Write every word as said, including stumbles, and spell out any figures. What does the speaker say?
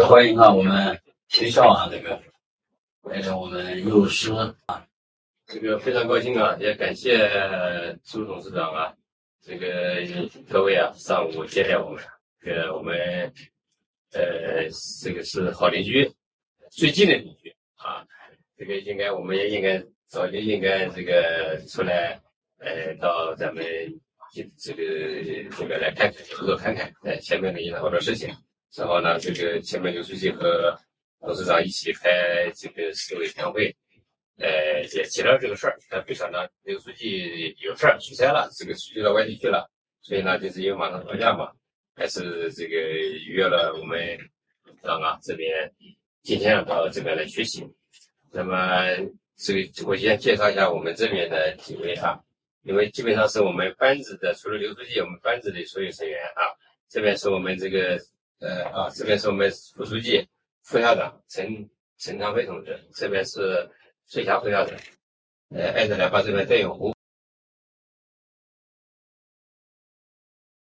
欢迎看我们学校啊，这个带着我们幼师啊， 这个非常高兴啊，也感谢朱董事长啊，这个各位啊，上午接待我们，这个我们呃，这个是好邻居，最近的邻居啊，这个应该我们也应该早就应该这个出来，呃，到咱们这个这个来看看，合作看看，呃，前面的也好多事情，然后呢，这个前面刘书记和董事长一起开这个市委全会。呃，也提了这个事儿，但没想到刘书记有事儿出差了，这个出去到外地去了，所以呢，就是因为马上放假嘛，还是这个约了我们长啊这边今天要到这边来学习。那么这个我先介绍一下我们这边的几位啊，因为基本上是我们班子的，除了刘书记，我们班子的所有成员啊，这边是我们这个呃啊，这边是我们副书记、副校长陈陈长飞同志，这边是。翠霞副校长，呃，艾特来把这边邓永湖